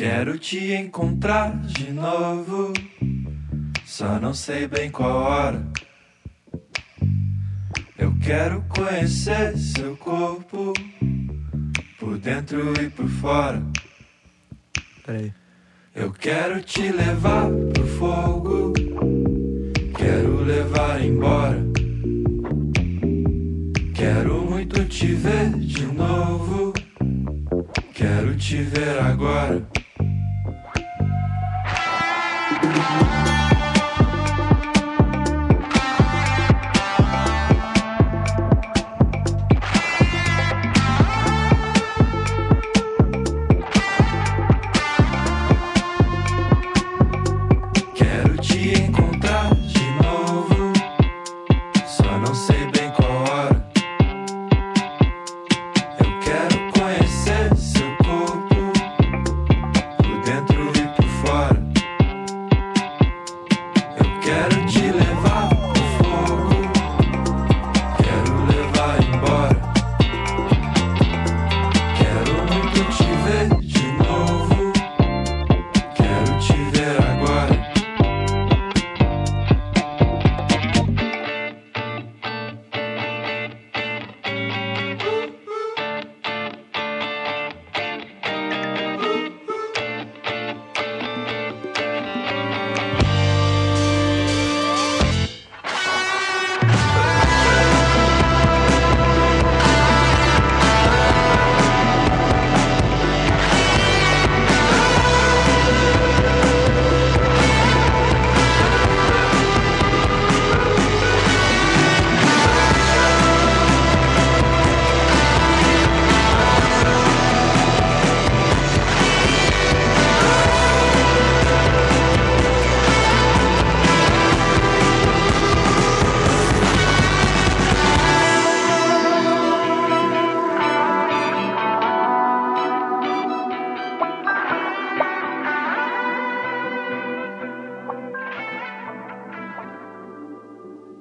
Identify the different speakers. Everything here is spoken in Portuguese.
Speaker 1: Quero te encontrar de novo, só não sei bem qual hora. Eu quero conhecer seu corpo, por dentro e por fora.
Speaker 2: Peraí.
Speaker 1: Eu quero te levar pro fogo, quero levar embora. Quero muito te ver de novo, quero te ver agora.